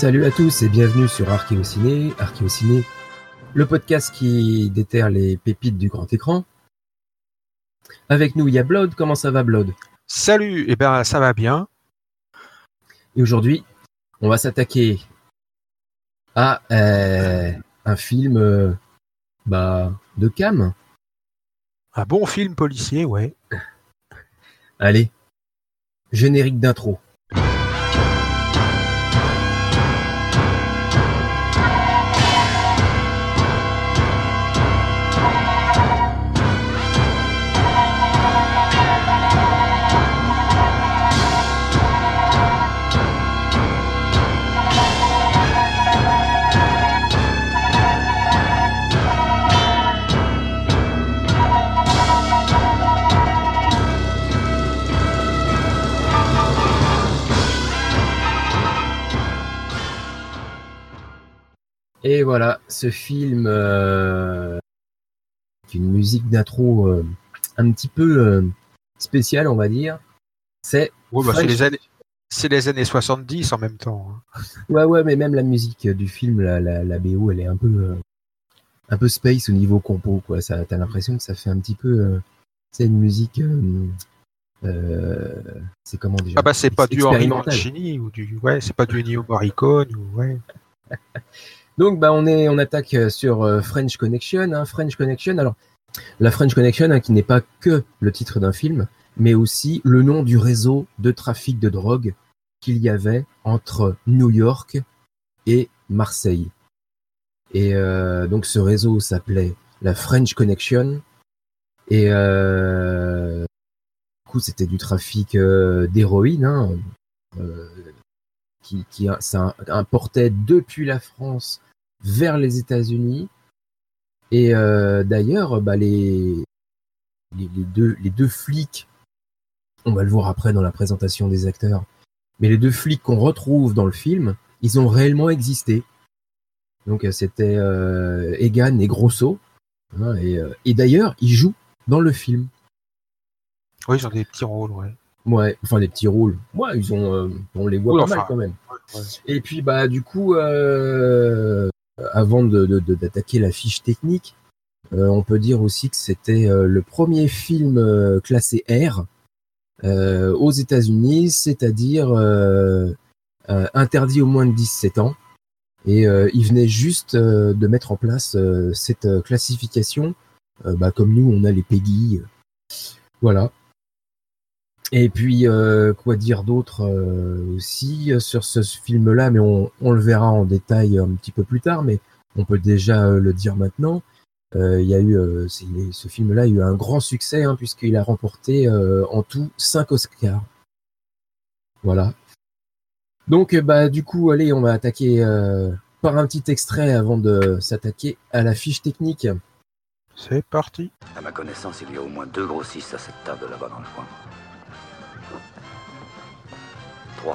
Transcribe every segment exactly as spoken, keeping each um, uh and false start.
Salut à tous et bienvenue sur Archéociné. Archéociné, le podcast qui déterre les pépites du grand écran. Avec nous, il y a Blood. Comment ça va, Blood? Salut, eh ben ça va bien. Et aujourd'hui, on va s'attaquer à euh, un film euh, bah, de Cam. Un bon film policier, ouais. Allez, générique d'intro. Et voilà, ce film, euh, une musique d'intro euh, un petit peu euh, spéciale, on va dire. C'est Ouais, bah, c'est, French... les années, c'est les années soixante-dix en même temps. Hein. Ouais, ouais, mais même la musique du film, la, la, la B O, elle est un peu, euh, un peu space au niveau compo, quoi. Ça, t'as l'impression que ça fait un petit peu, euh, c'est une musique, euh, euh, c'est comment déjà? Ah bah c'est pas du Henri Expérimental. Mancini ou du, ouais, c'est pas du Ennio Morricone ou ouais. Donc, bah, on est, on attaque sur euh, French Connection, hein, French Connection. Alors, la French Connection, hein, qui n'est pas que le titre d'un film, mais aussi le nom du réseau de trafic de drogue qu'il y avait entre New York et Marseille. Et euh, donc, ce réseau s'appelait la French Connection. Et euh, du coup, c'était du trafic euh, d'héroïne, hein, euh, qui, qui ça importait depuis la France vers les États-Unis. Et euh, d'ailleurs, bah, les, les, les, deux, les deux flics, on va le voir après dans la présentation des acteurs, mais les deux flics qu'on retrouve dans le film, ils ont réellement existé. Donc c'était euh, Egan et Grosso. Hein, et, euh, et d'ailleurs, ils jouent dans le film. Oui, ils ont des petits rôles, ouais. Ouais, enfin des petits rôles. Ouais, ils ont, euh, on les voit oui, pas enfin, mal quand même. Ouais, ouais. Et puis bah du coup, euh, avant de, de, de, d'attaquer la fiche technique, euh, on peut dire aussi que c'était euh, le premier film euh, classé R euh, aux États-Unis, c'est-à-dire euh, euh, interdit aux moins de dix-sept ans. Et euh, il venait juste euh, de mettre en place euh, cette euh, classification. Euh, bah, comme nous, on a les Peggy. Voilà. Et puis, euh, quoi dire d'autre euh, aussi sur ce film-là, mais on, on le verra en détail un petit peu plus tard, mais on peut déjà euh, le dire maintenant. Euh, il y a eu, euh, c'est, ce film-là a eu un grand succès, hein, puisqu'il a remporté euh, en tout cinq Oscars. Voilà. Donc, bah, du coup, allez, on va attaquer euh, par un petit extrait avant de s'attaquer à la fiche technique. C'est parti. À ma connaissance, il y a au moins deux grossistes à cette table là-bas dans le coin. Trois.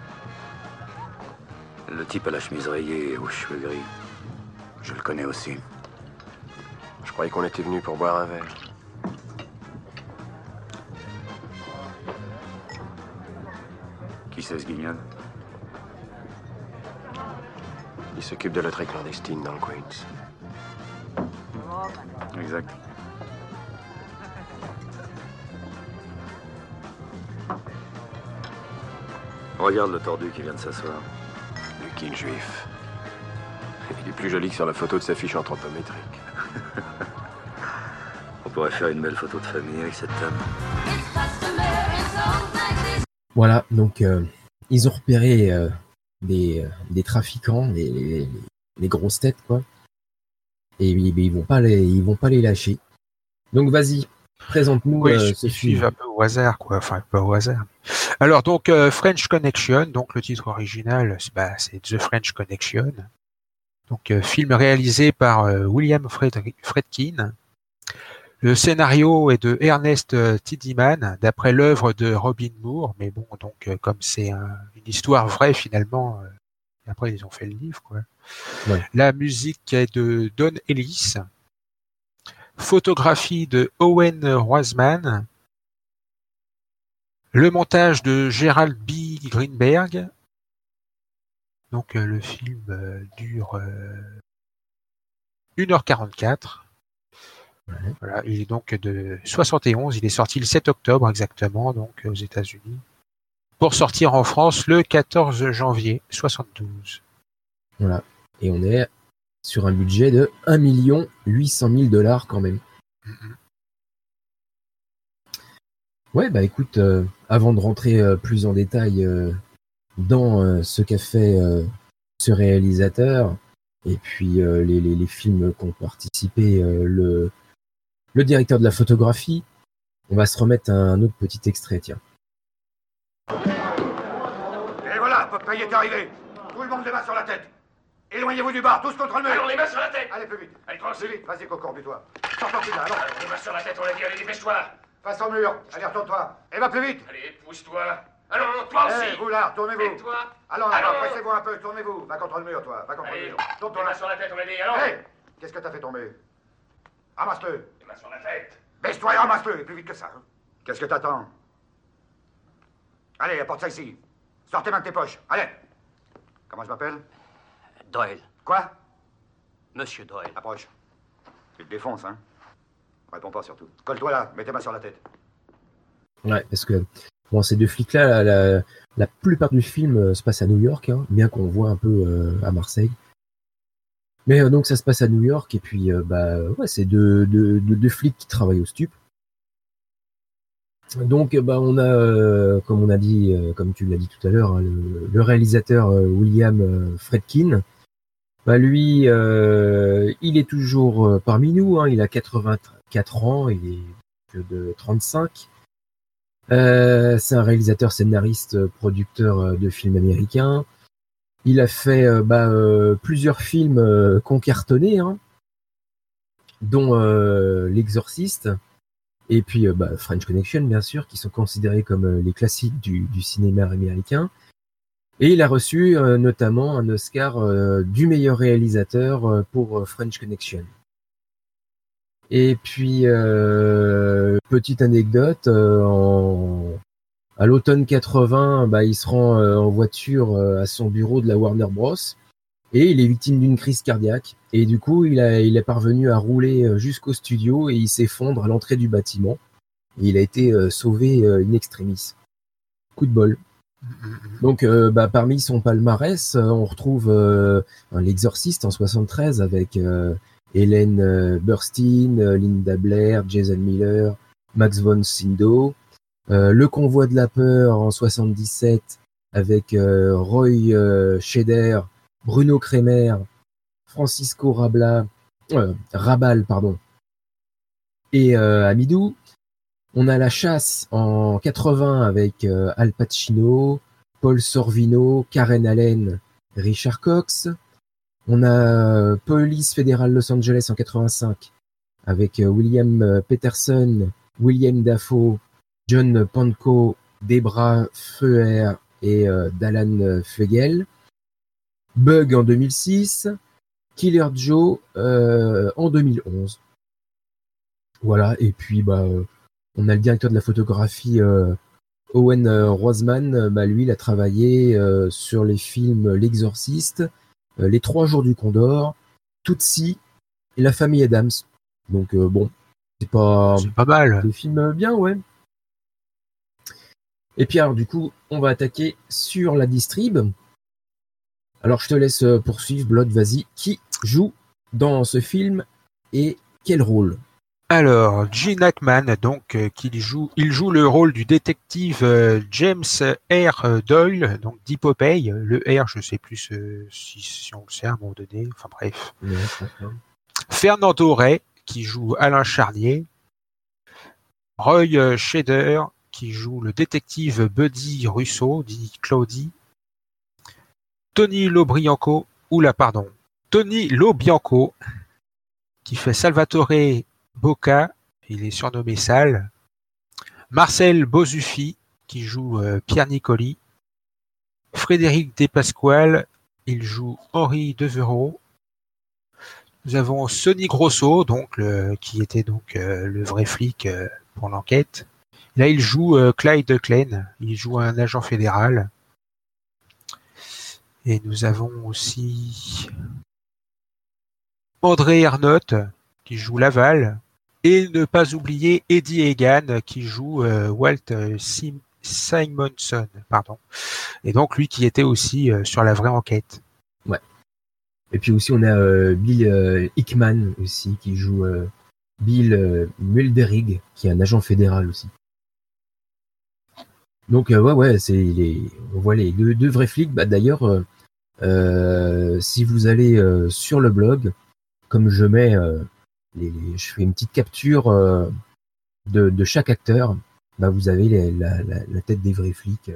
Le type à la chemise rayée et aux cheveux gris. Je le connais aussi. Je croyais qu'on était venu pour boire un verre. Qui c'est ce guignol? Il s'occupe de la traite clandestine dans le Queens. Exact. Regarde le tordu qui vient de s'asseoir. Lucky le juif. Il est plus joli que sur la photo de sa fiche anthropométrique. On pourrait faire une belle photo de famille avec cette table. Voilà, donc euh, ils ont repéré euh, des, des trafiquants, des, les, les grosses têtes, quoi. Et ils, ils vont pas les, ils vont pas les lâcher. Donc vas-y, présente-nous oui, euh, ce ils film. suivent un peu au hasard, quoi. Enfin, pas au hasard. Alors donc euh, French Connection, donc le titre original, c'est, bah, c'est The French Connection. Donc euh, film réalisé par euh, William Fred- Friedkin. Le scénario est de Ernest Tidyman, d'après l'œuvre de Robin Moore, mais bon, donc euh, comme c'est un, une histoire vraie finalement, euh, après ils ont fait le livre, quoi. Ouais. La musique est de Don Ellis, photographie de Owen Roisman, le montage de Gerald B. Greenberg, Donc euh, le film euh, dure euh, une heure quarante-quatre. Ouais. Voilà, il est donc de soixante et onze, il est sorti le sept octobre exactement, donc aux États-Unis, pour sortir en France le quatorze janvier soixante-douze. Voilà. Et on est sur un budget de un million huit cent mille dollars quand même. Mm-hmm. Ouais, bah écoute, euh, avant de rentrer euh, plus en détail euh, dans euh, ce qu'a fait euh, ce réalisateur, et puis euh, les, les, les films qu'ont participé euh, le, le directeur de la photographie, on va se remettre un autre petit extrait, tiens. Et voilà, Popeye est arrivé. Tout le monde les mains sur la tête. Éloignez-vous du bar, tous contre le mur. Allons, les mains sur la tête. Allez, plus vite. Allez, tranquille. Plus vite, vas-y, Coco, toi. Sors toi, là, allons. Alors, les mains sur la tête, on l'a dit, allez, dépêche-toi. Face au mur. Allez, retourne-toi. Et va plus vite. Allez, pousse-toi. Allons, toi aussi. Eh, vous là, tournez-vous. Et toi. Allons, là, Allons. pressez-vous un peu, tournez-vous. Va contre le mur, toi. Va contre Allez, le mur. les Tourne-toi mains là. sur la tête, on l'a dit, allons. Hé, qu'est-ce que t'as fait tomber? Ramasse-le. Les mains sur la tête. Baisse-toi et ramasse-le, et plus vite que ça. hein. Qu'est-ce que t'attends? Allez, apporte ça ici. Sors tes mains de tes poches. Allez. Comment je m'appelle? Doyle. Quoi? Monsieur Doyle. Approche. Tu te défonces, hein? Réponds pas surtout. Colle-toi là, mets tes mains sur la tête. Ouais, parce que bon, ces deux flics-là, la, la, la plupart du film euh, se passe à New York, hein, bien qu'on voit un peu euh, à Marseille. Mais euh, donc ça se passe à New York, et puis euh, bah ouais, c'est deux, deux, deux, deux flics qui travaillent au stup. Donc bah on a, euh, comme on a dit, euh, comme tu l'as dit tout à l'heure, hein, le, le réalisateur euh, William euh, Friedkin. Bah lui, euh, il est toujours euh, parmi nous, hein, il a quatre-vingt-quatre ans, il est que de trente-cinq. Euh, c'est un réalisateur, scénariste, producteur euh, de films américains. Il a fait euh, bah, euh, plusieurs films euh, qui ont cartonné, hein, dont euh, L'Exorciste et puis euh, bah, French Connection, bien sûr, qui sont considérés comme euh, les classiques du, du cinéma américain. Et il a reçu euh, notamment un Oscar euh, du meilleur réalisateur euh, pour euh, French Connection. Et puis, euh, petite anecdote, euh, en... à l'automne quatre-vingts, bah, il se rend euh, en voiture euh, à son bureau de la Warner Bros. Et il est victime d'une crise cardiaque. Et du coup, il, a, il est parvenu à rouler jusqu'au studio et il s'effondre à l'entrée du bâtiment. Et il a été euh, sauvé euh, in extremis. Coup de bol. Donc, euh, bah, parmi son palmarès, euh, on retrouve euh, L'Exorciste en soixante-treize avec euh, Hélène euh, Burstyn, euh, Linda Blair, Jason Miller, Max von Sydow. Euh, Le Convoi de la peur en soixante-dix-sept avec euh, Roy euh, Scheider, Bruno Kremer, Francisco Rabla, euh, Rabal, pardon, et euh, Amidou. On a La Chasse en quatre-vingts avec euh, Al Pacino, Paul Sorvino, Karen Allen, Richard Cox. On a euh, Police fédérale Los Angeles en quatre-vingt-cinq avec euh, William Peterson, William Dafoe, John Pankow, Debra Feuer et euh, Dallan Fugel. Bug en deux mille six, Killer Joe euh, en deux mille onze. Voilà, et puis bah euh, on a le directeur de la photographie euh, Owen euh, Roseman. Bah, lui, il a travaillé euh, sur les films L'Exorciste, euh, Les Trois Jours du Condor, Tootsie et La Famille Adams. Donc euh, bon, c'est pas, C'est pas mal. des films bien, ouais. Et puis alors du coup, on va attaquer sur la distrib. Alors je te laisse poursuivre, Blood, vas-y. Qui joue dans ce film et quel rôle? Alors, Gene Hackman, donc, euh, qu'il joue, il joue le rôle du détective euh, James R. Doyle, donc dit Popeye. Le R, je sais plus euh, si, si on le sait à un moment donné. Enfin bref. Ouais, je pense pas. Fernando Rey, qui joue Alain Charnier. Roy Scheider, qui joue le détective Buddy Russo, dit Claudie. Tony Lobianco, oula pardon, Tony Lobianco, qui fait Salvatore Bocca, il est surnommé Sal. Marcel Bozuffi, qui joue euh, Pierre Nicoli. Frédéric Despasquale, il joue Henri Devereaux. Nous avons Sonny Grosso, donc le, qui était donc euh, le vrai flic euh, pour l'enquête. Là, il joue euh, Clyde Klein, il joue un agent fédéral. Et nous avons aussi André Ernotte qui joue Laval. Et ne pas oublier Eddie Egan qui joue euh, Walt euh, Sim- Simonson. Pardon. Et donc lui qui était aussi euh, sur La Vraie Enquête. Ouais. Et puis aussi on a euh, Bill euh, Hickman aussi qui joue euh, Bill euh, Mulderig qui est un agent fédéral aussi. Donc euh, ouais ouais c'est les on voit les deux, deux vrais flics. Bah d'ailleurs euh, euh, si vous allez euh, sur le blog, comme je mets euh, les, les- je fais une petite capture euh, de, de chaque acteur, bah vous avez les- la, la, la tête des vrais flics.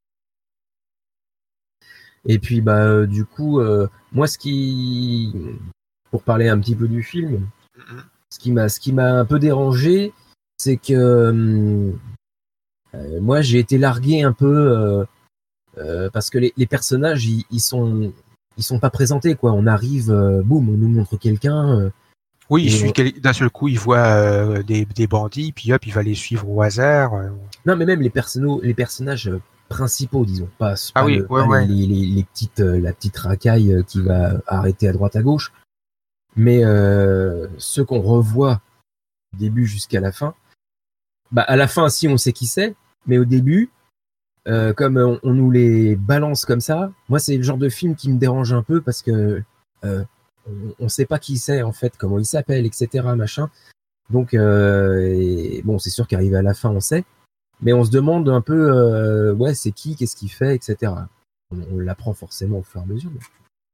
Et puis bah euh, du coup euh, moi ce qui pour parler un petit peu du film, Mhm. ce qui m'a ce qui m'a un peu dérangé, c'est que euh, euh, moi j'ai été largué un peu euh, euh, parce que les, les personnages ils, ils sont ils sont pas présentés quoi. On arrive, euh, boum, on nous montre quelqu'un. euh, Oui, il et suit on- quel- d'un seul coup, il voit euh, des, des bandits, puis hop, il va les suivre au hasard. euh. Non mais même les personnages les personnages euh, principaux disons, pas Ah pas, oui, le, ouais, pas les, ouais. les, les, les petites euh, la petite racaille euh, qui va arrêter à droite à gauche, mais euh, ceux qu'on revoit du début jusqu'à la fin. Bah à la fin si on sait qui c'est, mais au début euh, comme on, on nous les balance comme ça, moi c'est le genre de film qui me dérange un peu parce que euh, on, on sait pas qui c'est en fait, comment il s'appelle, et cetera machin. Donc euh, et, bon c'est sûr qu'arrivé à la fin on sait, mais on se demande un peu euh, ouais c'est qui, qu'est-ce qu'il fait, et cetera. On, on l'apprend forcément au fur et à mesure. Mais...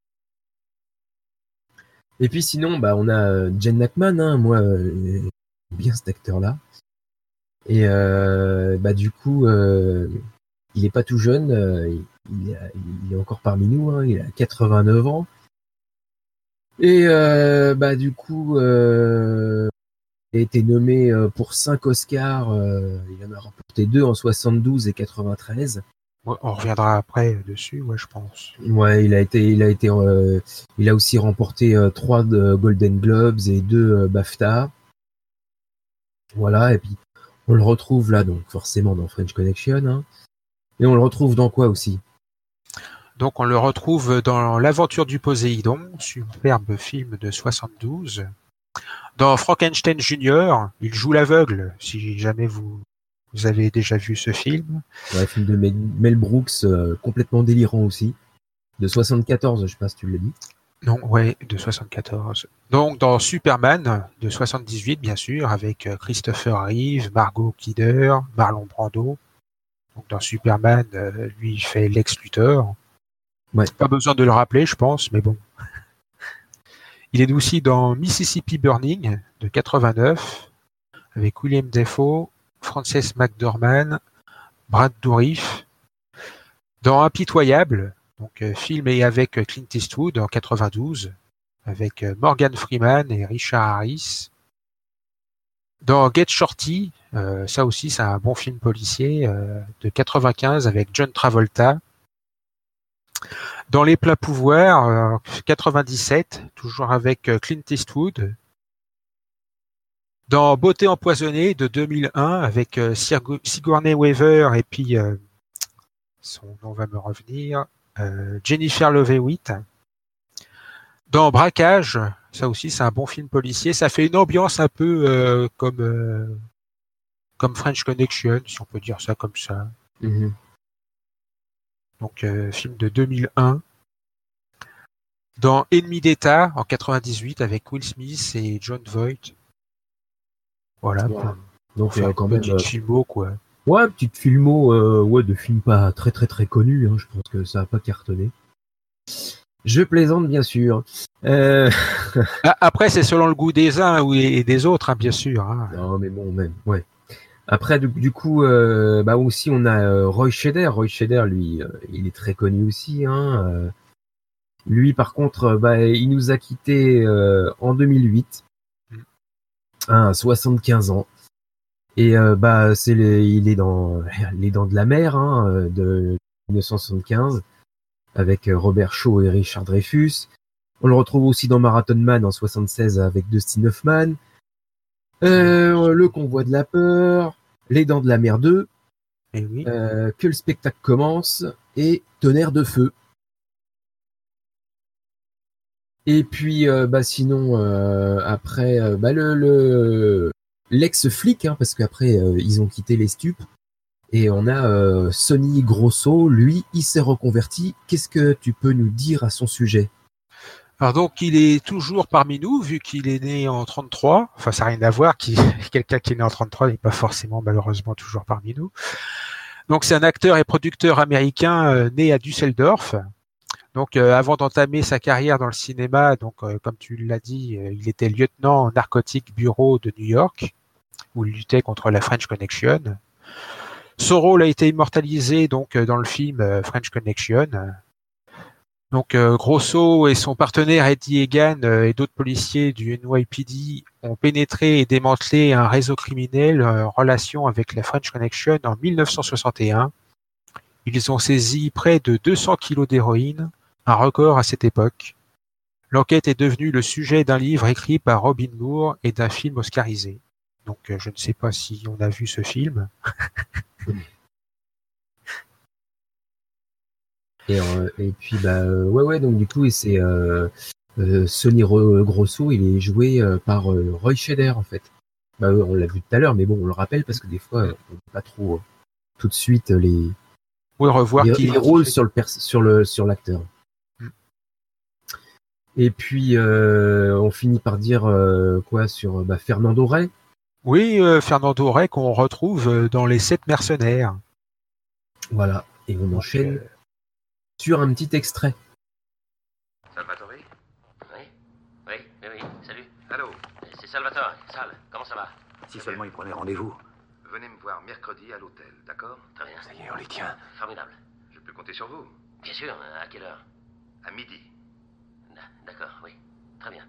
Et puis sinon bah on a euh, Gene Hackman, hein, moi euh, j'aime bien cet acteur là. Et euh, bah du coup euh, il est pas tout jeune, euh, il, il, a- il est encore parmi nous, hein, il a quatre-vingt-neuf ans. Et euh, bah du coup, euh, il a été nommé euh, pour cinq Oscars. Euh, il en a remporté deux en soixante-douze et quatre-vingt-treize. Ouais, on reviendra après dessus, ouais, je pense. Ouais, il a été, il a été, euh, il a aussi remporté euh, trois de Golden Globes et deux euh, BAFTA. Voilà, et puis on le retrouve là, donc forcément dans French Connection. Hein. Et on le retrouve dans quoi aussi? Donc on le retrouve dans L'Aventure du Poséidon, superbe film de soixante-douze. Dans Frankenstein Junior, il joue l'aveugle, si jamais vous, vous avez déjà vu ce film. Ouais, film de Mel Mel Brooks, euh, complètement délirant aussi, de soixante-quatorze, je sais pas si tu l'as dit. Non, ouais, de soixante-quatorze. Donc dans Superman de soixante-dix-huit, bien sûr, avec euh, Christopher Reeve, Margot Kidder, Marlon Brando. Donc dans Superman, euh, lui, il fait Lex Luthor. Ouais. Pas besoin de le rappeler, je pense, mais bon. Il est aussi dans Mississippi Burning de quatre-vingt-neuf, avec William Dafoe, Frances McDormand, Brad Dourif. Dans Impitoyable, donc euh, film et avec Clint Eastwood en quatre-vingt-douze, avec euh, Morgan Freeman et Richard Harris. Dans Get Shorty, euh, ça aussi c'est un bon film policier euh, de quatre-vingt-quinze avec John Travolta. Dans Les Plats Pouvoirs, euh, quatre-vingt-dix-sept, toujours avec euh, Clint Eastwood. Dans Beauté empoisonnée de deux mille un avec euh, Sigourney Weaver et puis euh, son nom va me revenir, euh, Jennifer Love Hewitt. Dans Braquage, ça aussi c'est un bon film policier, ça fait une ambiance un peu euh, comme euh, comme French Connection, si on peut dire ça comme ça. Mm-hmm. Donc euh, film de deux mille un. Dans Ennemi d'État en quatre-vingt-dix-huit avec Will Smith et John Voight. Voilà. Voilà. Pour, Donc pour faire euh, une quand même, petite euh, filmo quoi. ouais, petite filmo, euh, ouais, de film pas très très très connu. Hein, je pense que ça a pas cartonné. Je plaisante bien sûr. Euh... Ah, après c'est selon le goût des uns et des autres, hein, bien sûr. Hein. non mais bon même, ouais. Après du, du coup, euh, bah aussi on a euh, Roy Scheider. Roy Scheider, lui, euh, il est très connu aussi. Hein, euh... Lui par contre, euh, bah il nous a quitté euh, en deux mille huit, Mm. hein, à soixante-quinze ans. Et euh, bah c'est les, il est dans Les Dents de la Mer, hein, de mille neuf cent soixante-quinze, avec Robert Shaw et Richard Dreyfuss. On le retrouve aussi dans Marathon Man en soixante-seize avec Dustin Hoffman. Euh, le Convoi de la peur, Les Dents de la Mer deux, Et oui. euh, Que le spectacle commence et Tonnerre de feu. Et puis, euh, bah sinon, euh, après, euh, bah le, le l'ex-flic, hein, parce qu'après euh, ils ont quitté les stupes. Et on a euh, Sonny Grosso, lui, il s'est reconverti. Qu'est-ce que tu peux nous dire à son sujet? Alors donc il est toujours parmi nous vu qu'il est né en trente-trois. Enfin ça n'a rien à voir. Qui quelqu'un qui est né en trente-trois n'est pas forcément malheureusement toujours parmi nous. Donc c'est un acteur et producteur américain euh, né à Düsseldorf. Donc euh, avant d'entamer sa carrière dans le cinéma, donc euh, comme tu l'as dit, euh, il était lieutenant narcotique bureau de New York où il luttait contre la French Connection. Son rôle a été immortalisé donc euh, dans le film euh, French Connection. Donc euh, Grosso et son partenaire Eddie Egan euh, et d'autres policiers du N Y P D ont pénétré et démantelé un réseau criminel euh, en relation avec la French Connection en mille neuf cent soixante et un. Ils ont saisi près de deux cents kilos d'héroïne, un record à cette époque. L'enquête est devenue le sujet d'un livre écrit par Robin Moore et d'un film oscarisé. Donc euh, je ne sais pas si on a vu ce film. Et, euh, et puis bah euh, ouais ouais donc du coup c'est euh, euh, Sonny Grosso, il est joué euh, par euh, Roy Scheider en fait. Bah on l'a vu tout à l'heure, mais bon on le rappelle parce que des fois on ne pas trop euh, tout de suite les Oui, revoir les, qui les rôles sur le pers- sur le sur l'acteur. Mm. Et puis euh, on finit par dire euh, quoi sur bah, Fernando Rey. Oui, euh, Fernando Rey qu'on retrouve dans Les Sept Mercenaires. Voilà, et on enchaîne euh... sur un petit extrait. Salvatore? Oui, oui, oui, oui, salut. Allô? C'est Salvatore. Sal, comment ça va? Si seulement il prenait rendez-vous. Venez me voir mercredi à l'hôtel, d'accord? Très bien. Ça y est, on les tient. Formidable. Je peux compter sur vous? Bien sûr, à quelle heure? À midi. D'accord, oui. Très bien.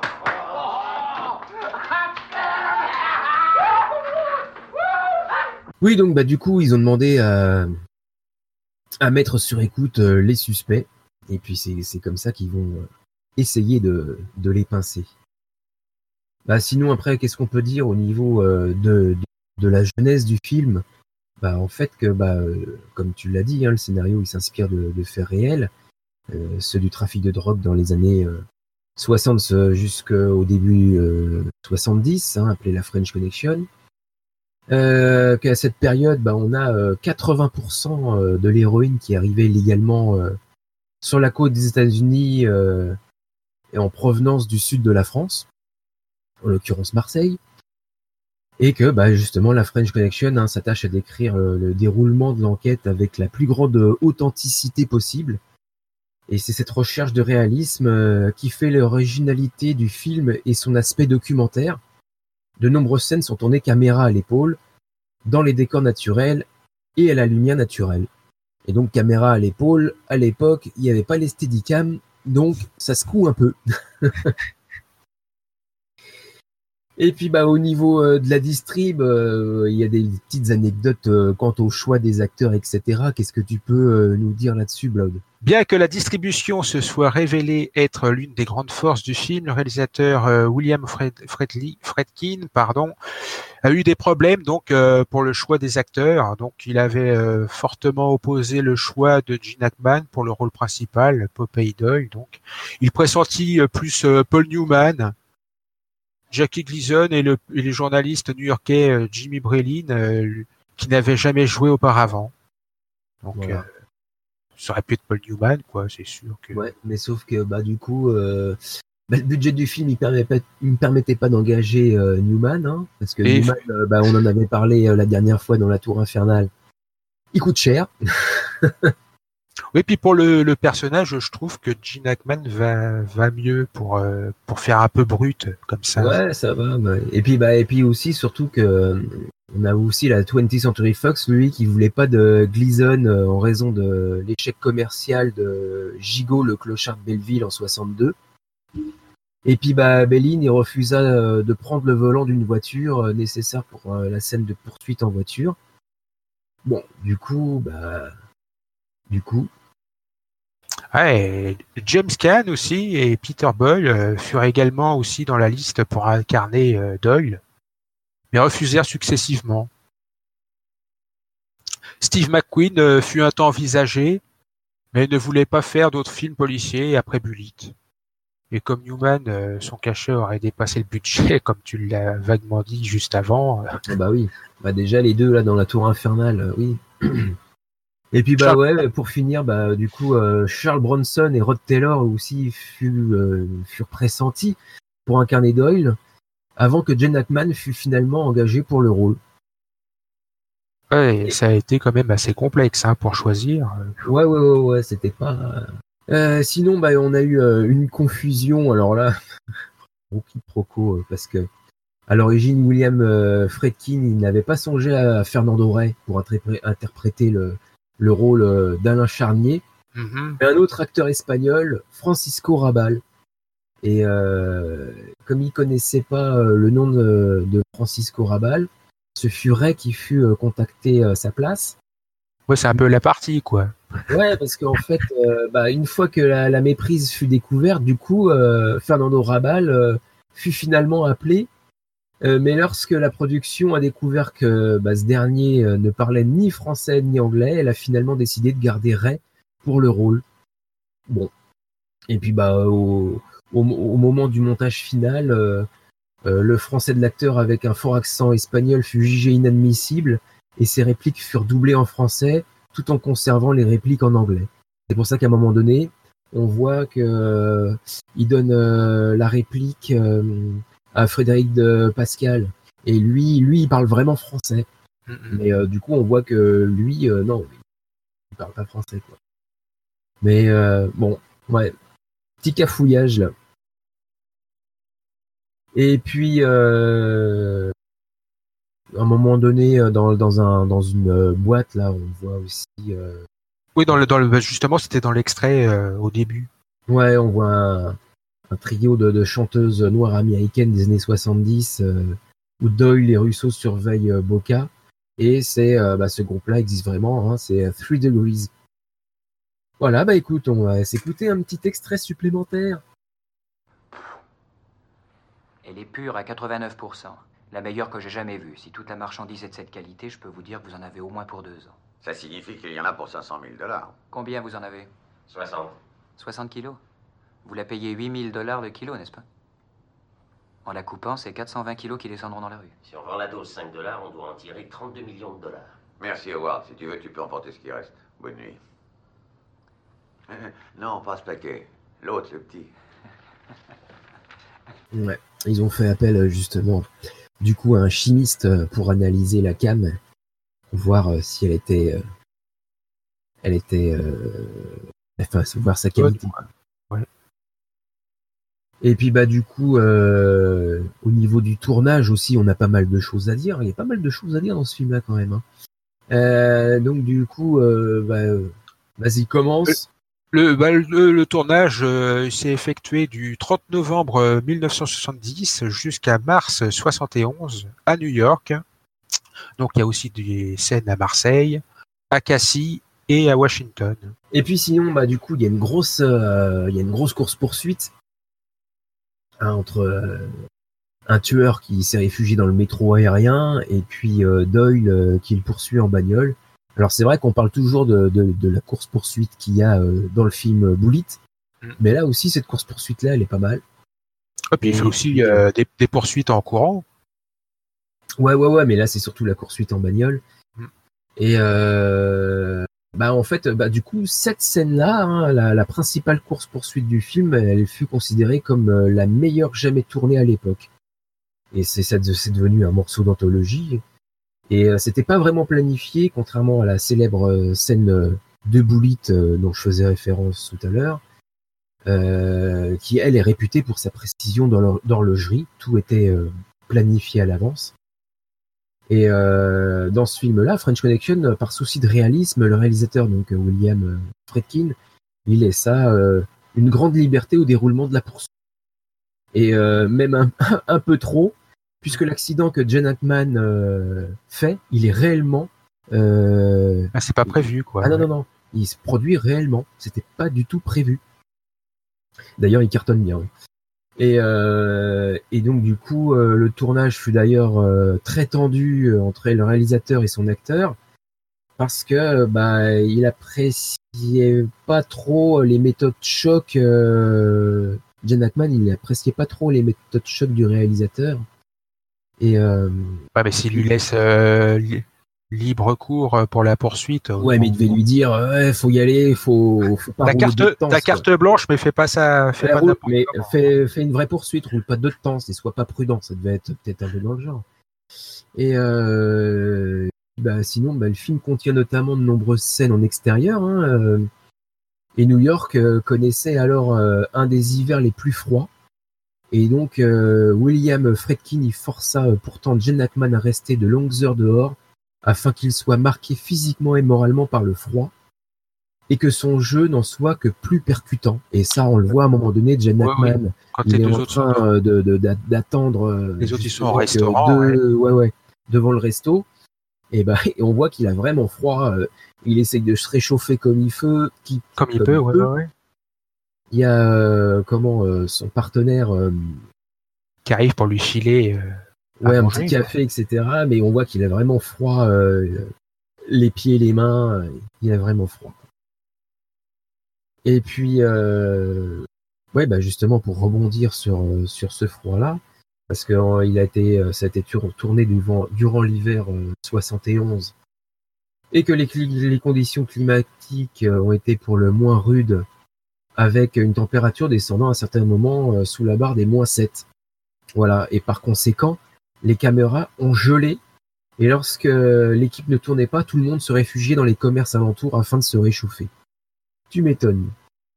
Oui, donc bah du coup, ils ont demandé à, à mettre sur écoute euh, les suspects. Et puis c'est, c'est comme ça qu'ils vont euh, essayer de, de les pincer. Bah sinon, après, qu'est-ce qu'on peut dire au niveau euh, de, de, de la jeunesse du film? Bah en fait que, bah, euh, comme tu l'as dit, hein, le scénario il s'inspire de, de faits réels. Euh, ceux du trafic de drogue dans les années euh, soixante jusqu'au début euh, soixante-dix, hein, appelé la French Connection. Euh, qu'à cette période, bah, on a euh, quatre-vingts pour cent de l'héroïne qui arrivait illégalement euh, sur la côte des États-Unis euh, et en provenance du sud de la France, en l'occurrence Marseille, et que bah, justement la French Connection hein, s'attache à décrire euh, le déroulement de l'enquête avec la plus grande authenticité possible. Et c'est cette recherche de réalisme euh, qui fait l'originalité du film et son aspect documentaire. De nombreuses scènes sont tournées caméra à l'épaule, dans les décors naturels et à la lumière naturelle. Et donc caméra à l'épaule, à l'époque, il n'y avait pas les Steadicam, donc ça secoue un peu. Et puis bah au niveau euh, de la distrib, euh, il y a des petites anecdotes euh, quant au choix des acteurs, et cetera. Qu'est-ce que tu peux euh, nous dire là-dessus, Blood? Bien que la distribution se soit révélée être l'une des grandes forces du film, le réalisateur euh, William Fred, Fredli, Friedkin, pardon, a eu des problèmes donc euh, pour le choix des acteurs. Donc il avait euh, fortement opposé le choix de Gene Hackman pour le rôle principal, Popeye Doyle. Donc il pressentit euh, plus euh, Paul Newman, Jackie Gleason et, le, et les journalistes new-yorkais euh, Jimmy Breslin euh, qui n'avaient jamais joué auparavant. Donc voilà. euh, ça aurait pu être Paul Newman, quoi, c'est sûr que. Ouais, mais sauf que bah du coup, euh, bah, le budget du film il permet pas, il ne permettait pas d'engager euh, Newman, hein, parce que et Newman, euh, bah on en avait parlé euh, la dernière fois dans La Tour Infernale. Il coûte cher. Oui, puis pour le, le personnage, je trouve que Gene Hackman va va mieux pour euh, pour faire un peu brut comme ça. Ouais, ça va. Bah. Et puis bah et puis aussi surtout que on a aussi la twentieth Century Fox, lui, qui voulait pas de Gleason euh, en raison de l'échec commercial de Gigot, le clochard de Belleville en soixante-deux. Et puis bah Bellin, il refusa euh, de prendre le volant d'une voiture euh, nécessaire pour euh, la scène de poursuite en voiture. Bon, du coup, bah du coup. Ouais, James Caan aussi et Peter Boyle euh, furent également aussi dans la liste pour incarner euh, Doyle, mais refusèrent successivement. Steve McQueen euh, fut un temps envisagé, mais ne voulait pas faire d'autres films policiers après Bullitt. Et comme Newman, euh, son cachet aurait dépassé le budget, comme tu l'as vaguement dit juste avant. euh, Ah bah oui, bah déjà les deux là dans la tour infernale, euh, oui. Et puis bah Charles- ouais, pour finir, bah du coup euh, Charles Bronson et Rod Taylor aussi furent, euh, furent pressentis pour incarner Doyle, avant que Gene Hackman fût finalement engagé pour le rôle. Ouais, ça a été quand même assez complexe hein, pour choisir. Ouais ouais ouais ouais, c'était pas. Euh, sinon bah on a eu euh, une confusion, alors là, gros quiproquo euh, parce que à l'origine William euh, Friedkin il n'avait pas songé à Fernando Rey pour interpré- interpréter le le rôle euh, d'Alain Charnier. Mhm. Et un autre acteur espagnol, Francisco Rabal. Et euh, comme il connaissait pas euh, le nom de, de Francisco Rabal, ce fut Ray qui fut euh, contacté à sa place. Ouais, c'est un peu la partie, quoi. Ouais, parce qu'en fait, euh, bah, une fois que la, la méprise fut découverte, du coup, euh, Fernando Rabal euh, fut finalement appelé. Euh, mais lorsque la production a découvert que bah, ce dernier euh, ne parlait ni français ni anglais, elle a finalement décidé de garder Ray pour le rôle. Bon. Et puis bah au, au, au moment du montage final, euh, euh, le français de l'acteur avec un fort accent espagnol fut jugé inadmissible et ses répliques furent doublées en français tout en conservant les répliques en anglais. C'est pour ça qu'à un moment donné, on voit que euh, il donne euh, la réplique euh, à Frédéric de Pascal et lui, lui, il parle vraiment français. Mhm. Mais euh, du coup, on voit que lui, euh, non, il parle pas français quoi. Mais euh, bon, ouais. Petit cafouillage là. Et puis, euh, à un moment donné, dans, dans, un, dans une euh, boîte, là, on voit aussi... Euh, Oui, dans le, dans le, bah, justement, c'était dans l'extrait euh, au début. ouais, on voit un, un trio de, de chanteuses noires américaines des années soixante-dix, euh, où Doyle et Russo surveillent euh, Boca. Et c'est euh, bah, ce groupe-là existe vraiment, hein, c'est Three Degrees. Voilà, bah écoute, on va s'écouter un petit extrait supplémentaire. Elle est pure à quatre-vingt-neuf pour cent. La meilleure que j'ai jamais vue. Si toute la marchandise est de cette qualité, je peux vous dire que vous en avez au moins pour deux ans. Ça signifie qu'il y en a pour cinq cent mille dollars. Combien vous en avez? soixante. soixante kilos. Vous la payez huit mille dollars le kilo, n'est-ce pas? En la coupant, c'est quatre cent vingt kilos qui descendront dans la rue. Si on vend la dose cinq dollars, on doit en tirer trente-deux millions de dollars. Merci, Howard. Si tu veux, tu peux emporter ce qui reste. Bonne nuit. Non, pas ce paquet. L'autre, le petit. Ouais, ils ont fait appel justement, du coup, à un chimiste pour analyser la cam, voir euh, si elle était, euh, elle était, euh, enfin, voir sa qualité. Ouais. Et puis bah du coup, euh, au niveau du tournage aussi, on a pas mal de choses à dire. Il y a pas mal de choses à dire dans ce film-là quand même. Hein. Euh, donc du coup, euh, bah, euh, vas-y, commence. Le, bah, le, le tournage euh, s'est effectué du trente novembre euh, mille neuf cent soixante-dix jusqu'à mars soixante et onze à New York. Donc il y a aussi des scènes à Marseille, à Cassis et à Washington. Et puis sinon, bah du coup, il y a une grosse, euh, il y a une grosse course poursuite hein, entre euh, un tueur qui s'est réfugié dans le métro aérien et puis euh, Doyle euh, qui le poursuit en bagnole. Alors c'est vrai qu'on parle toujours de, de, de la course poursuite qu'il y a euh, dans le film Bullitt, mm. mais là aussi cette course poursuite là, elle est pas mal. Et puis il fait aussi euh, des, des poursuites en courant. Ouais ouais ouais, mais là c'est surtout la poursuite en bagnole. Mm. Et euh, bah en fait, bah du coup cette scène-là, hein, la, la principale course poursuite du film, elle fut considérée comme euh, la meilleure jamais tournée à l'époque. Et c'est, c'est devenu un morceau d'anthologie. Et euh, c'était pas vraiment planifié, contrairement à la célèbre euh, scène euh, de Bullitt euh, dont je faisais référence tout à l'heure, euh, qui elle est réputée pour sa précision dans l'horlogerie. Tout était euh, planifié à l'avance. Et euh, dans ce film-là, French Connection, par souci de réalisme, le réalisateur donc William Friedkin, il laissa euh, une grande liberté au déroulement de la poursuite. Et euh, même un, un peu trop, puisque l'accident que Gene Hackman euh, fait, il est réellement... Euh... Ah, c'est pas prévu, quoi. Ah non, non, non. Il se produit réellement. C'était pas du tout prévu. D'ailleurs, il cartonne bien. Et, euh, et donc, du coup, euh, le tournage fut d'ailleurs euh, très tendu euh, entre le réalisateur et son acteur, parce que bah, il appréciait pas trop les méthodes choc euh, Gene Hackman, il appréciait pas trop les méthodes choc du réalisateur. Et euh, Ouais, mais s'il lui laisse euh, li- libre cours pour la poursuite. ouais, mais il devait lui dire, ouais, faut y aller, faut, faut pas Ta rouler carte, de temps. ta carte blanche, mais fais pas ça, fais Ouais, pas roule, n'importe mais comment. fais, fais une vraie poursuite, roule pas de temps, et sois pas prudent, ça devait être peut-être un peu dans le genre. Et euh, bah, sinon, bah, le film contient notamment de nombreuses scènes en extérieur. Hein, euh, et New York euh, connaissait alors euh, un des hivers les plus froids. Et donc, euh, William Friedkin y força euh, pourtant Gene Hackman à rester de longues heures dehors afin qu'il soit marqué physiquement et moralement par le froid et que son jeu n'en soit que plus percutant. Et ça, on le voit à un moment donné, Gene Ouais, Hackman, oui. Quand il les est deux en autres sont train de, de, d'a- d'attendre euh, Les autres, ils sont au justement que restaurant, deux- ouais, ouais, devant le resto. Et, bah, et on voit qu'il a vraiment froid. euh, il essaye de se réchauffer comme il peut. Qui, comme il peut, ouais, ouais, ouais. Il y a euh, comment euh, son partenaire, euh, Qui arrive pour lui filer. euh, ouais, à un manger, petit café, et cetera. Mais on voit qu'il a vraiment froid, euh, les pieds, les mains. euh, Il a vraiment froid. Et puis, euh, ouais, bah justement pour rebondir sur euh, sur ce froid-là, parce que euh, il a été, euh, ça a été tour- tourné durant, durant l'hiver euh, soixante et onze, et que les, cli- les conditions climatiques euh, ont été pour le moins rudes, avec une température descendant à certains moments euh, sous la barre des moins sept. Voilà, et par conséquent, les caméras ont gelé, et lorsque l'équipe ne tournait pas, tout le monde se réfugiait dans les commerces alentours afin de se réchauffer. Tu m'étonnes.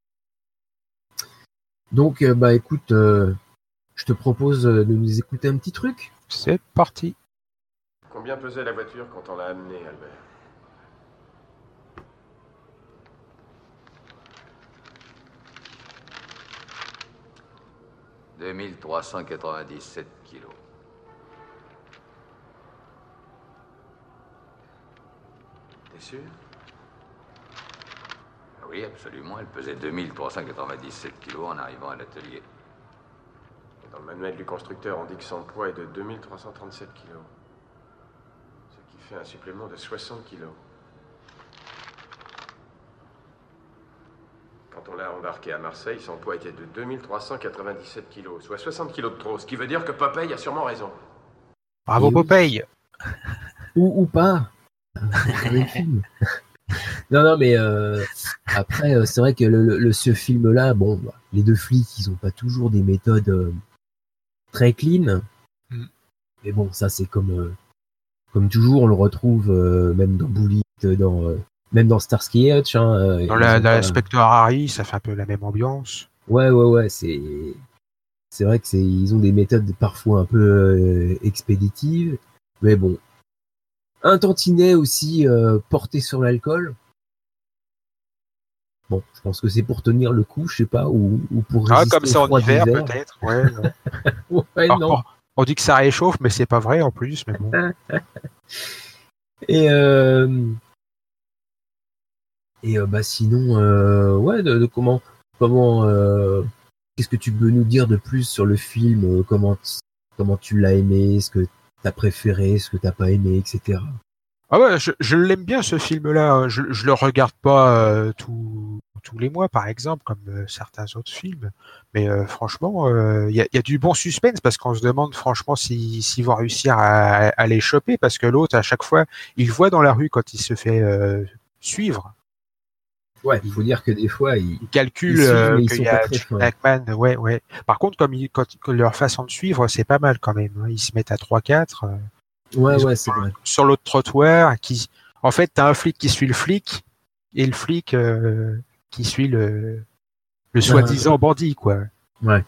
Donc, euh, bah écoute, euh, je te propose euh, de nous écouter un petit truc. C'est parti. Combien pesait la voiture quand on l'a amenée, Albert? deux mille trois cent quatre-vingt-dix-sept kilos. T'es sûr? Oui, absolument. Elle pesait deux mille trois cent quatre-vingt-dix-sept kilos en arrivant à l'atelier. Dans le manuel du constructeur, on dit que son poids est de deux mille trois cent trente-sept kilos. Ce qui fait un supplément de soixante kilos. Quand on l'a embarqué à Marseille, son poids était de deux mille trois cent quatre-vingt-dix-sept kilos, soit soixante kilos de trop, ce qui veut dire que Popeye a sûrement raison. Bravo, Et oui. Popeye. Ou, ou pas. Le film. Non, non, mais euh, après, euh, c'est vrai que le, le, ce film-là, bon, bah, les deux flics, ils ont pas toujours des méthodes euh, très clean. Mm. Mais bon, ça, c'est comme euh, comme toujours, on le retrouve euh, même dans Bullitt, dans euh, même dans Starsky et Hutch. Hein, euh, Dans ils la, ont la pas- Inspecteur Harry, ça fait un peu la même ambiance. Ouais, ouais, ouais, c'est c'est vrai que c'est ils ont des méthodes parfois un peu euh, expéditives, mais bon, un tantinet aussi euh, porté sur l'alcool. Bon, je pense que c'est pour tenir le coup, je sais pas, ou, ou pour Ah, résister comme ça au en froid hiver, d'hiver. peut-être. Ouais, non. Ouais, Alors, non. on, on dit que ça réchauffe, mais c'est pas vrai en plus. Mais bon. Et euh, et euh, bah sinon, euh, ouais, de, de comment comment euh, qu'est-ce que tu peux nous dire de plus sur le film, euh, comment t- comment tu l'as aimé, ce que t'as préféré, ce que t'as pas aimé, et cetera. Ah ouais, je, je l'aime bien ce film-là. Je, je le regarde pas euh, tous tous les mois, par exemple, comme euh, certains autres films. Mais euh, franchement, il euh, y, a, y a du bon suspense parce qu'on se demande franchement s'ils si, vont réussir à, à les choper parce que l'autre, à chaque fois, il le voit dans la rue quand il se fait euh, suivre. Ouais, il faut dire que des fois, ils, Ils calculent ils suivent, euh, mais ils qu'il sont y pas a très Gene fins. Hackman. Ouais, ouais. Par contre, comme ils, quand, que leur façon de suivre, c'est pas mal quand même. Hein. Ils se mettent à trois quatre. Euh, Ouais, ils ouais, sont c'est vrai. sur l'autre trottoir. Qui, en fait, t'as un flic qui suit le flic et le flic euh, qui suit le, le soi-disant bandit, quoi. Ouais.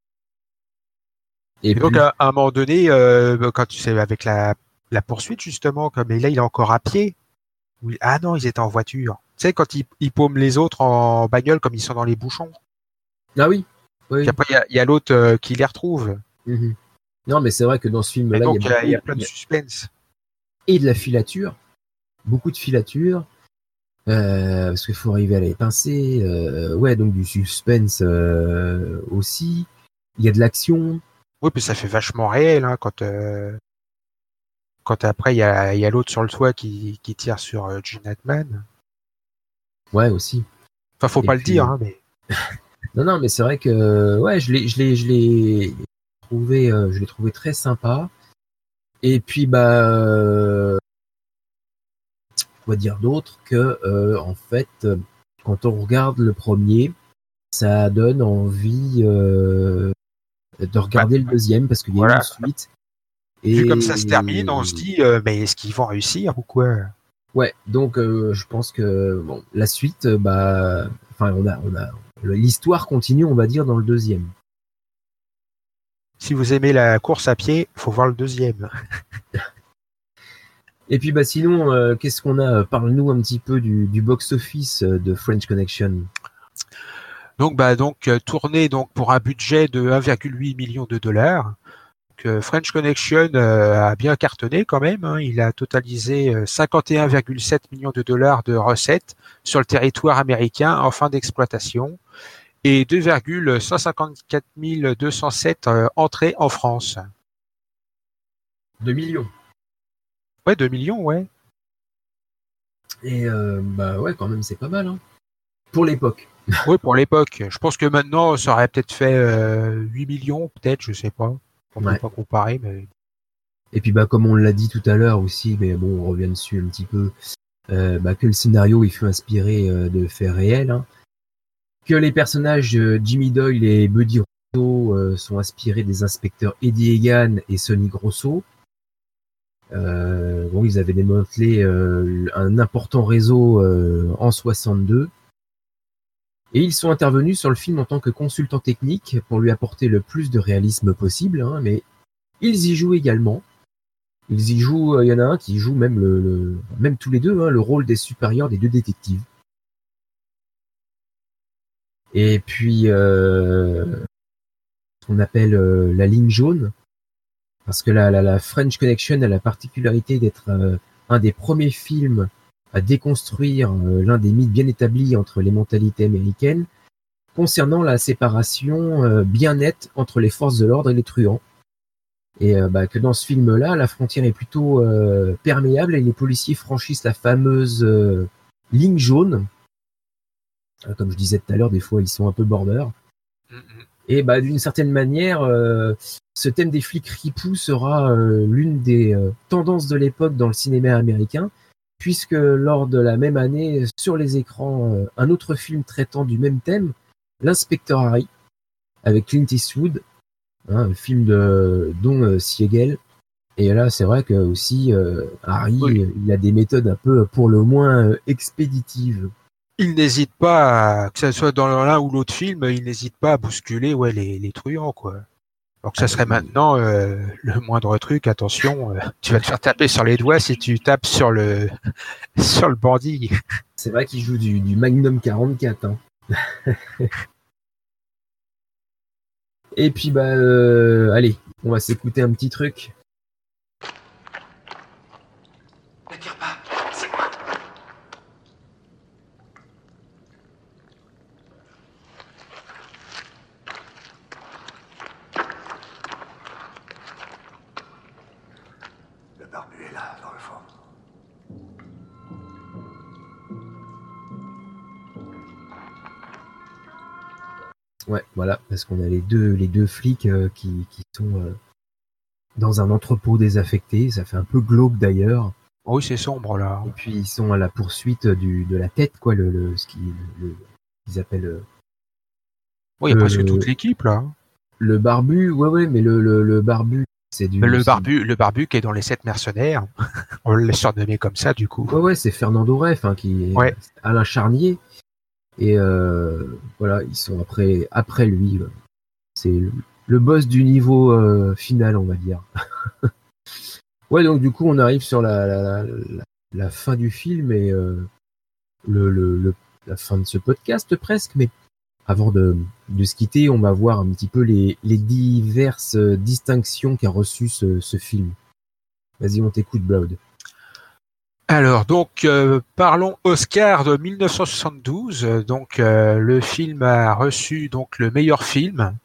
Et, Et donc, puis, à, à un moment donné, euh, quand tu sais, avec la, la poursuite, justement, comme et là, il est encore à pied. Oui. Ah non, ils étaient en voiture. Tu sais, quand ils, ils paument les autres en bagnole, comme ils sont dans les bouchons. ah oui. Oui. Puis après, il y a, il y a l'autre euh, qui les retrouve. Mhm. Non, mais c'est vrai que dans ce Et film-là, donc, il il y y, a a, il y a beaucoup, plein de il y a- suspense. et de la filature, beaucoup de filature, euh, parce qu'il faut arriver à les pincer. Euh, ouais, donc du suspense euh, aussi. Il y a de l'action. Oui, puis ça fait vachement réel, hein, quand, euh, quand après, il y a, il y a l'autre sur le toit qui, qui tire sur euh, Gene Hackman. Ouais, aussi. Enfin, faut Et pas puis, le dire, hein, mais Non, non, mais c'est vrai que ouais, je l'ai, je l'ai, je l'ai trouvé, euh, je l'ai trouvé très sympa. Et puis bah, euh, quoi dire d'autre que euh, en fait, euh, quand on regarde le premier, ça donne envie euh, de regarder Bah, le deuxième parce qu'il y a eu une voilà. suite. Vu Et comme ça se termine, on se dit, euh, mais est-ce qu'ils vont réussir ou quoi? ouais, donc euh, je pense que bon, la suite, euh, bah, enfin, on a, on a, l'histoire continue, on va dire, dans le deuxième. Si vous aimez la course à pied, faut voir le deuxième. Et puis bah sinon, euh, qu'est-ce qu'on a? Parle-nous un petit peu du, du box-office euh, de French Connection. Donc, bah, donc euh, tourné donc pour un budget de un virgule huit million de dollars. Donc, euh, French Connection euh, a bien cartonné quand même. Hein. Il a totalisé euh, cinquante et un virgule sept millions de dollars de recettes sur le territoire américain en fin d'exploitation et deux virgule cent cinquante-quatre mille deux cent sept euh, entrées en France. deux millions. Ouais, deux millions, ouais. Et euh, bah ouais, quand même, c'est pas mal, hein. Pour l'époque. Oui, pour l'époque. Je pense que maintenant, ça aurait peut-être fait euh, huit millions, peut-être, je sais pas. On ne Ouais. peut pas comparer, mais... Et puis bah comme on l'a dit tout à l'heure aussi, mais bon, on revient dessus un petit peu, euh, bah, que le scénario il fut inspiré euh, de faits réels, hein. Que les personnages euh, Jimmy Doyle et Buddy Rosso euh, sont inspirés des inspecteurs Eddie Egan et Sonny Grosso. Euh, bon, ils avaient démantelé euh, un important réseau euh, en soixante-deux. Et ils sont intervenus sur le film en tant que consultants techniques pour lui apporter le plus de réalisme possible, hein, mais ils y jouent également. Ils y jouent, il y en a un qui joue même le, le même tous les deux, hein, le rôle des supérieurs des deux détectives. Et puis, euh, ce qu'on appelle euh, la ligne jaune, parce que la, la, la French Connection a la particularité d'être euh, un des premiers films à déconstruire euh, l'un des mythes bien établis entre les mentalités américaines concernant la séparation euh, bien nette entre les forces de l'ordre et les truands. Et euh, bah, que dans ce film-là, la frontière est plutôt euh, perméable et les policiers franchissent la fameuse euh, ligne jaune. Euh, comme je disais tout à l'heure, des fois ils sont un peu border. Mm-hmm. Et bah, d'une certaine manière, euh, ce thème des flics ripoux sera euh, l'une des euh, tendances de l'époque dans le cinéma américain, puisque lors de la même année, sur les écrans, euh, un autre film traitant du même thème, L'inspecteur Harry, avec Clint Eastwood, hein, un film de Don euh, Siegel. Et là, c'est vrai que aussi euh, Harry, oui. il a des méthodes un peu pour le moins euh, expéditives. Il n'hésite pas, à, que ce soit dans l'un ou l'autre film, il n'hésite pas à bousculer ouais, les, les truands, quoi. Alors que ça serait maintenant euh, le moindre truc, attention, euh, tu vas te faire taper sur les doigts si tu tapes sur le sur le bandit. C'est vrai qu'il joue du, du Magnum quarante-quatre. Hein. Et puis bah euh, allez, on va s'écouter un petit truc. Ne tire pas, c'est moi. Le barbu est là, dans le fond. Ouais, voilà, parce qu'on a les deux, les deux flics euh, qui, qui sont euh, dans un entrepôt désaffecté. Ça fait un peu glauque d'ailleurs. Oui, c'est sombre là. Et puis ils sont à la poursuite du, de la tête, quoi, le, le ce qu'ils le, ils appellent. Euh, oui, il y a presque toute l'équipe là. Le barbu, ouais, ouais, mais le, le, le barbu, c'est du. Le barbu, le barbu qui est dans les sept mercenaires. On l'a surnommé comme ça du coup. Ouais, ouais, c'est Fernando Reyf, hein, qui est ouais. Alain Charnier. Et euh, voilà, ils sont après, après lui. C'est le, le boss du niveau euh, final, on va dire. Ouais, donc du coup, on arrive sur la, la, la, la fin du film et euh, le, le, le, la fin de ce podcast presque. Mais avant de, de se quitter, on va voir un petit peu les, les diverses distinctions qu'a reçues ce, ce film. Vas-y, on t'écoute, Blood. Alors donc euh, parlons Oscar de mille neuf cent soixante-douze. Donc euh, le film a reçu donc le meilleur film.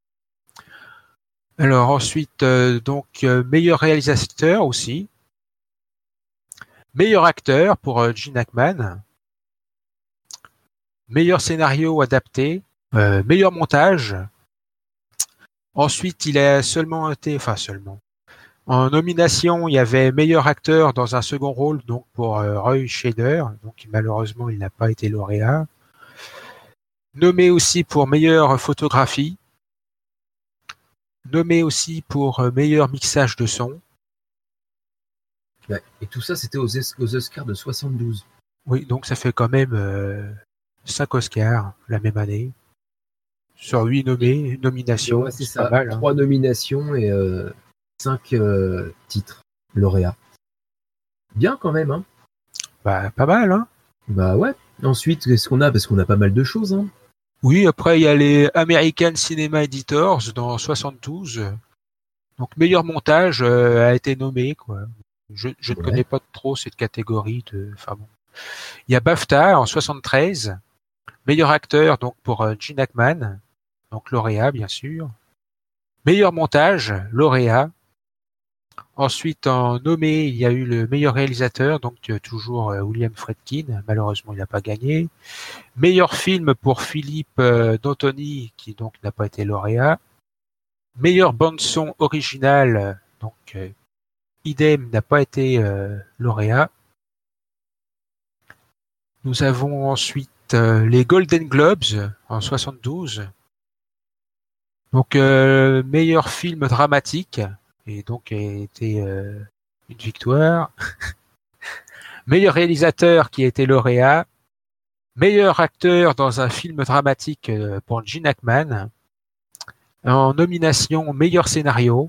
Alors ensuite euh, donc euh, meilleur réalisateur aussi. Meilleur acteur pour euh, Gene Hackman. Meilleur scénario adapté Euh, meilleur montage. Ensuite, il a seulement été, enfin seulement. En nomination, il y avait meilleur acteur dans un second rôle, donc pour euh, Roy Scheider. Donc malheureusement, il n'a pas été lauréat. Nommé aussi pour meilleure photographie. Nommé aussi pour euh, meilleur mixage de son. Ouais. Et tout ça, c'était aux, es- aux Oscars de soixante-douze. Oui, donc ça fait quand même euh, cinq Oscars la même année. Sur huit nommés, nominations, Ouais, c'est c'est pas ça. mal. Hein. Trois nominations et euh, cinq euh, titres lauréats. Bien quand même, hein. Bah, pas mal, hein. Bah ouais. Ensuite, qu'est-ce qu'on a? Parce qu'on a pas mal de choses, hein. Oui, après, il y a les American Cinema Editors dans soixante-douze. Donc, meilleur montage euh, a été nommé, quoi. Je, je ne Ouais. connais pas trop cette catégorie de, enfin bon. Il y a BAFTA en soixante-treize. Meilleur acteur, donc, pour euh, Gene Hackman. Donc, lauréat, bien sûr. Meilleur montage, lauréat. Ensuite, en nommé, il y a eu le meilleur réalisateur, donc euh, toujours euh, William Friedkin. Malheureusement, il n'a pas gagné. Meilleur film pour Philippe euh, D'Antoni, qui donc n'a pas été lauréat. Meilleure bande son originale, donc euh, idem n'a pas été euh, lauréat. Nous avons ensuite euh, les Golden Globes en soixante-douze. Donc euh, meilleur film dramatique, et donc a été euh, une victoire. Meilleur réalisateur qui a été lauréat. Meilleur acteur dans un film dramatique euh, pour Gene Hackman. En nomination, meilleur scénario.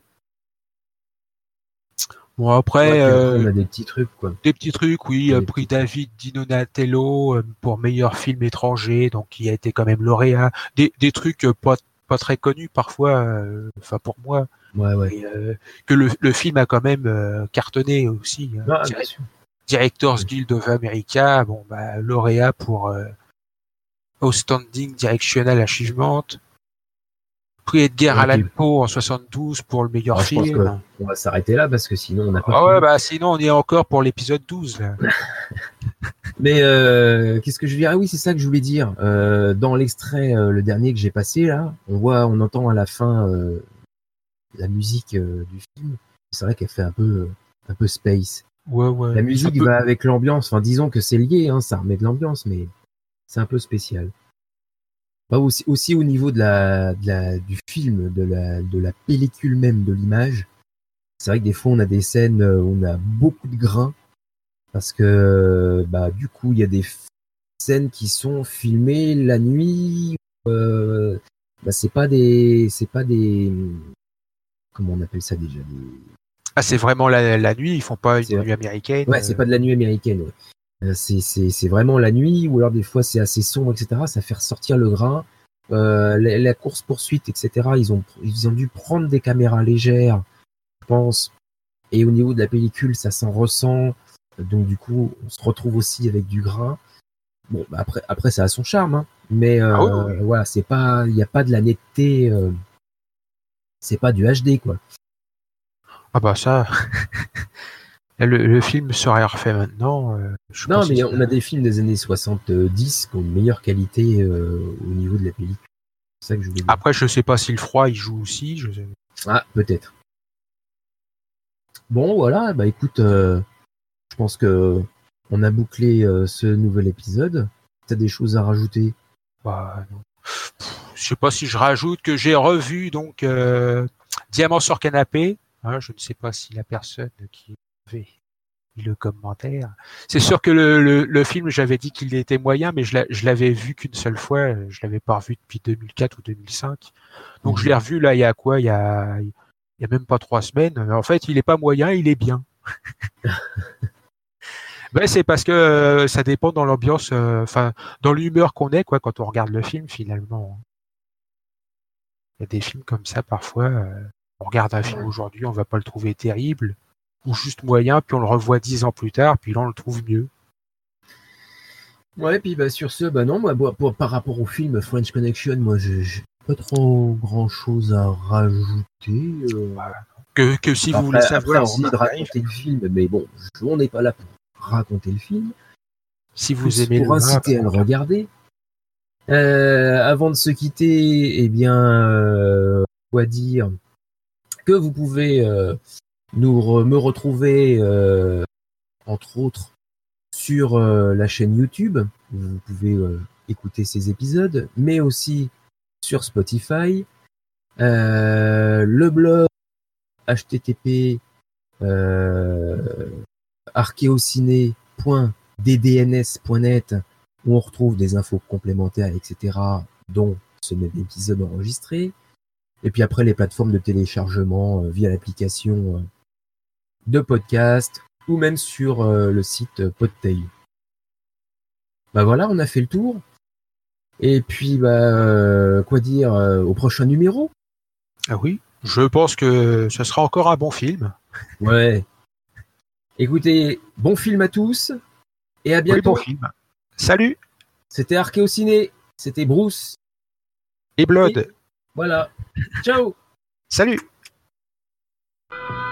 Bon, après, Ouais, puis après, on euh, a des petits trucs, quoi. des petits trucs, oui, Des euh, petits prix trucs. David Di Donatello euh, pour meilleur film étranger, donc qui a été quand même lauréat. Des, des trucs euh, pas, pas très connus parfois, euh, enfin pour moi, Ouais, ouais. et, euh, que le, le film a quand même euh, cartonné aussi. hein. Ah, bien Direct- sûr. Directors Guild of America, bon bah lauréat pour euh, Outstanding Directional Achievement. Prix Edgar Ouais, Allan puis- Poe en soixante-douze pour le meilleur Alors, je pense film. qu'on va s'arrêter là parce que sinon on n'a pas Ah ouais, fini. bah sinon on est encore pour l'épisode douze là. Mais euh, qu'est-ce que je veux dire? Ah oui, c'est ça que je voulais dire. Euh, dans l'extrait, euh, le dernier que j'ai passé là, on voit, on entend à la fin euh, la musique euh, du film. C'est vrai qu'elle fait un peu, euh, un peu space. Ouais, ouais. La musique Ça peut- va avec l'ambiance. Enfin, disons que c'est lié, hein, ça remet de l'ambiance, mais c'est un peu spécial. Bah, aussi, aussi au niveau de la, de la, du film, de la, de la pellicule même, de l'image. C'est vrai que des fois on a des scènes où on a beaucoup de grains parce que bah du coup il y a des f- scènes qui sont filmées la nuit. Euh, bah, c'est pas des, c'est pas des, comment on appelle ça déjà des... Ah, c'est vraiment la, la nuit, ils font pas C'est une vrai. nuit américaine. Ouais, c'est euh, pas de la nuit américaine. Ouais. Euh, C'est, c'est, c'est vraiment la nuit ou alors des fois c'est assez sombre, et cetera. Ça fait ressortir le grain. Euh, la, la course poursuite, et cetera. Ils ont, ils ont dû prendre des caméras légères, je pense. Et au niveau de la pellicule, ça s'en ressent. Donc du coup, on se retrouve aussi avec du grain. Bon, bah après, après ça a son charme, hein. Mais euh, Ah oui, oui. voilà, c'est pas, il n'y a pas de la netteté. Euh, c'est pas du H D, quoi. Ah bah ça, le, le film serait refait maintenant. euh, je sais Non, pas si mais c'est- on a des films des années soixante-dix qui ont une meilleure qualité euh, au niveau de la pellicule. C'est ça que je voulais dire. Après, je sais pas si le froid il joue aussi. Je... Ah, peut-être. Bon, voilà. Bah écoute, euh, je pense que on a bouclé euh, ce nouvel épisode. T'as des choses à rajouter? Bah, non. Je sais pas si je rajoute que j'ai revu donc euh, Diamant sur canapé. Hein, je ne sais pas si la personne qui avait mis le commentaire. C'est sûr que le, le, le film, j'avais dit qu'il était moyen, mais je l'a- je l'avais vu qu'une seule fois. Je l'avais pas revu depuis deux mille quatre ou deux mille cinq. Donc Mhm. je l'ai revu là il y a quoi? Il y a il y a même pas trois semaines. En fait, il est pas moyen, il est bien. Ben, c'est parce que euh, ça dépend dans l'ambiance, enfin dans l'humeur qu'on est quoi quand on regarde le film finalement. Il y a des films comme ça parfois. euh, on regarde un film aujourd'hui, on va pas le trouver terrible ou juste moyen, puis on le revoit dix ans plus tard, puis là on le trouve mieux. Ouais, puis bah sur ce, bah non, moi, bon, pour- par rapport au film French Connection, moi, j'ai j'ai pas trop grand chose à rajouter. euh. Que, que si vous Après, voulez après, savoir, on dit de raconter le film, mais bon, je- on n'est pas là pour raconter le film. si vous Plus aimez pour le inciter à rap, le regarder. Euh, avant de se quitter, eh bien, euh, quoi dire que vous pouvez euh, nous re- me retrouver, euh, entre autres, sur euh, la chaîne YouTube. Vous pouvez euh, écouter ces épisodes, mais aussi sur Spotify, euh, le blog h t t p euh, archéociné point d d n s point net où on retrouve des infos complémentaires, et cetera, dont ce même épisode enregistré. Et puis après, les plateformes de téléchargement euh, via l'application euh, de podcast ou même sur euh, le site euh, Podtail. Bah voilà, on a fait le tour. Et puis, bah, euh, quoi dire, euh, au prochain numéro. Ah oui, je pense que ce sera encore un bon film. Ouais. Écoutez, bon film à tous et à Oui, bientôt. bon film. Salut C'était Archéociné, c'était Bruce. et Blood. Et voilà. Ciao. Salut.